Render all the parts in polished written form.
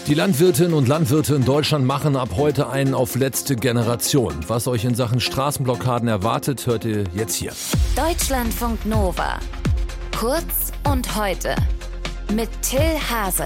Die Landwirtinnen und Landwirte in Deutschland machen ab heute einen auf letzte Generation. Was euch in Sachen Straßenblockaden erwartet, hört ihr jetzt hier. Deutschlandfunk Nova. Kurz und heute. Mit Till Hase.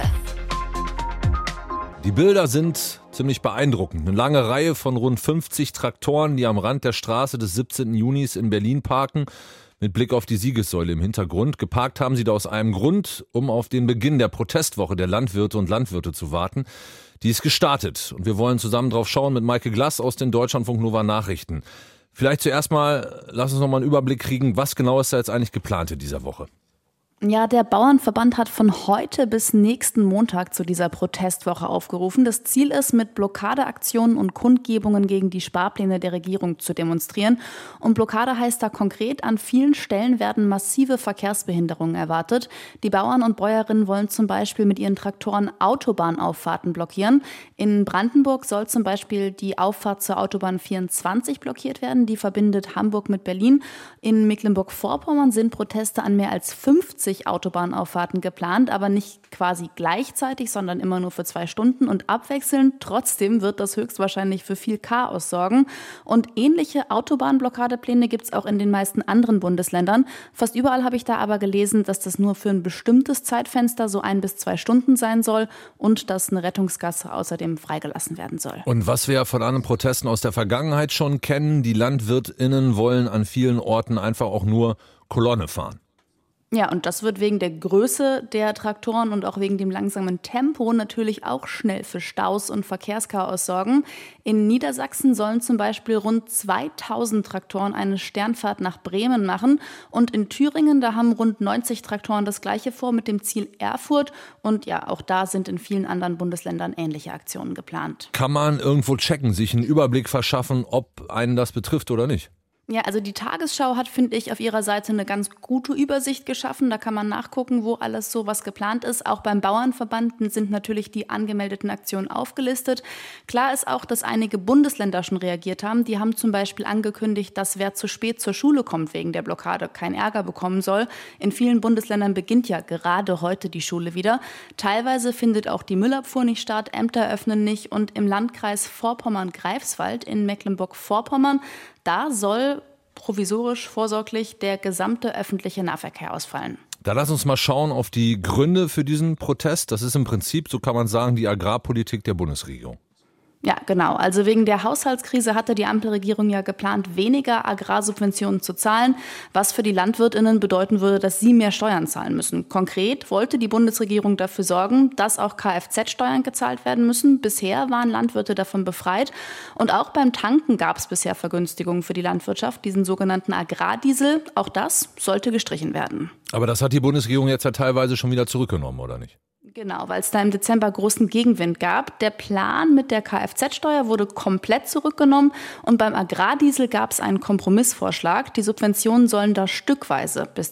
Die Bilder sind ziemlich beeindruckend. Eine lange Reihe von rund 50 Traktoren, die am Rand der Straße des 17. Junis in Berlin parken, mit Blick auf die Siegessäule im Hintergrund. Geparkt haben sie da aus einem Grund, um auf den Beginn der Protestwoche der Landwirte und Landwirte zu warten. Die ist gestartet und wir wollen zusammen drauf schauen mit Maike Glass aus den Deutschlandfunk Nova Nachrichten. Vielleicht zuerst mal, lass uns noch mal einen Überblick kriegen, was genau ist da jetzt eigentlich geplant in dieser Woche? Ja, der Bauernverband hat von heute bis nächsten Montag zu dieser Protestwoche aufgerufen. Das Ziel ist, mit Blockadeaktionen und Kundgebungen gegen die Sparpläne der Regierung zu demonstrieren. Und Blockade heißt da konkret, an vielen Stellen werden massive Verkehrsbehinderungen erwartet. Die Bauern und Bäuerinnen wollen zum Beispiel mit ihren Traktoren Autobahnauffahrten blockieren. In Brandenburg soll zum Beispiel die Auffahrt zur Autobahn 24 blockiert werden. Die verbindet Hamburg mit Berlin. In Mecklenburg-Vorpommern sind Proteste an mehr als 50 Autobahnauffahrten geplant, aber nicht quasi gleichzeitig, sondern immer nur für 2 Stunden und abwechselnd. Trotzdem wird das höchstwahrscheinlich für viel Chaos sorgen. Und ähnliche Autobahnblockadepläne gibt es auch in den meisten anderen Bundesländern. Fast überall habe ich da aber gelesen, dass das nur für ein bestimmtes Zeitfenster, so 1 bis 2 Stunden sein soll und dass eine Rettungsgasse außerdem freigelassen werden soll. Und was wir von anderen Protesten aus der Vergangenheit schon kennen, die LandwirtInnen wollen an vielen Orten einfach auch nur Kolonne fahren. Ja, und das wird wegen der Größe der Traktoren und auch wegen dem langsamen Tempo natürlich auch schnell für Staus und Verkehrschaos sorgen. In Niedersachsen sollen zum Beispiel rund 2000 Traktoren eine Sternfahrt nach Bremen machen. Und in Thüringen, da haben rund 90 Traktoren das Gleiche vor mit dem Ziel Erfurt. Und ja, auch da sind in vielen anderen Bundesländern ähnliche Aktionen geplant. Kann man irgendwo checken, sich einen Überblick verschaffen, ob einen das betrifft oder nicht? Ja, also die Tagesschau hat, finde ich, auf ihrer Seite eine ganz gute Übersicht geschaffen. Da kann man nachgucken, wo alles so was geplant ist. Auch beim Bauernverband sind natürlich die angemeldeten Aktionen aufgelistet. Klar ist auch, dass einige Bundesländer schon reagiert haben. Die haben zum Beispiel angekündigt, dass wer zu spät zur Schule kommt wegen der Blockade, keinen Ärger bekommen soll. In vielen Bundesländern beginnt ja gerade heute die Schule wieder. Teilweise findet auch die Müllabfuhr nicht statt, Ämter öffnen nicht. Und im Landkreis Vorpommern-Greifswald in Mecklenburg-Vorpommern, da soll provisorisch, vorsorglich der gesamte öffentliche Nahverkehr ausfallen. Da lass uns mal schauen auf die Gründe für diesen Protest. Das ist im Prinzip, so kann man sagen, die Agrarpolitik der Bundesregierung. Ja, genau. Also wegen der Haushaltskrise hatte die Ampelregierung ja geplant, weniger Agrarsubventionen zu zahlen, was für die LandwirtInnen bedeuten würde, dass sie mehr Steuern zahlen müssen. Konkret wollte die Bundesregierung dafür sorgen, dass auch Kfz-Steuern gezahlt werden müssen. Bisher waren Landwirte davon befreit. Und auch beim Tanken gab es bisher Vergünstigungen für die Landwirtschaft, diesen sogenannten Agrardiesel. Auch das sollte gestrichen werden. Aber das hat die Bundesregierung jetzt ja teilweise schon wieder zurückgenommen, oder nicht? Genau, weil es da im Dezember großen Gegenwind gab. Der Plan mit der Kfz-Steuer wurde komplett zurückgenommen und beim Agrardiesel gab es einen Kompromissvorschlag. Die Subventionen sollen da stückweise bis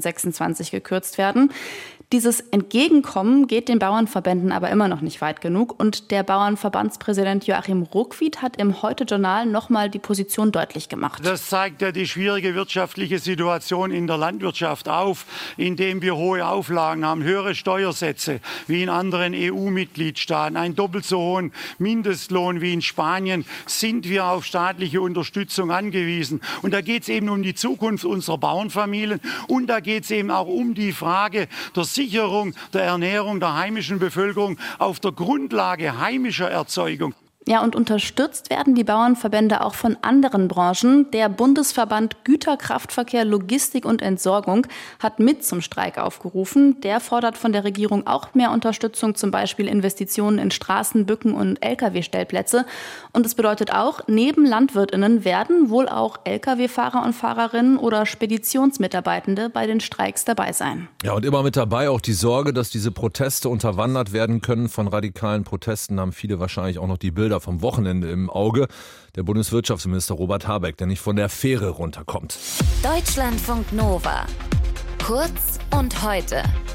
2026 gekürzt werden. Dieses Entgegenkommen geht den Bauernverbänden aber immer noch nicht weit genug. Und der Bauernverbandspräsident Joachim Ruckwied hat im Heute-Journal nochmal die Position deutlich gemacht. Das zeigt ja die schwierige wirtschaftliche Situation in der Landwirtschaft auf, indem wir hohe Auflagen haben, höhere Steuersätze wie in anderen EU-Mitgliedstaaten, einen doppelt so hohen Mindestlohn wie in Spanien, sind wir auf staatliche Unterstützung angewiesen. Und da geht es eben um die Zukunft unserer Bauernfamilien und da geht es eben auch um die Frage der Sicherung der Ernährung der heimischen Bevölkerung auf der Grundlage heimischer Erzeugung. Ja, und unterstützt werden die Bauernverbände auch von anderen Branchen. Der Bundesverband Güterkraftverkehr, Logistik und Entsorgung hat mit zum Streik aufgerufen. Der fordert von der Regierung auch mehr Unterstützung, zum Beispiel Investitionen in Straßen, Bücken und Lkw-Stellplätze. Und es bedeutet auch, neben LandwirtInnen werden wohl auch Lkw-Fahrer und Fahrerinnen oder Speditionsmitarbeitende bei den Streiks dabei sein. Ja, und immer mit dabei auch die Sorge, dass diese Proteste unterwandert werden können von radikalen Protesten. Haben viele wahrscheinlich auch noch die Bilder vom Wochenende im Auge. Der Bundeswirtschaftsminister Robert Habeck, der nicht von der Fähre runterkommt. Deutschlandfunk Nova. Kurz und heute.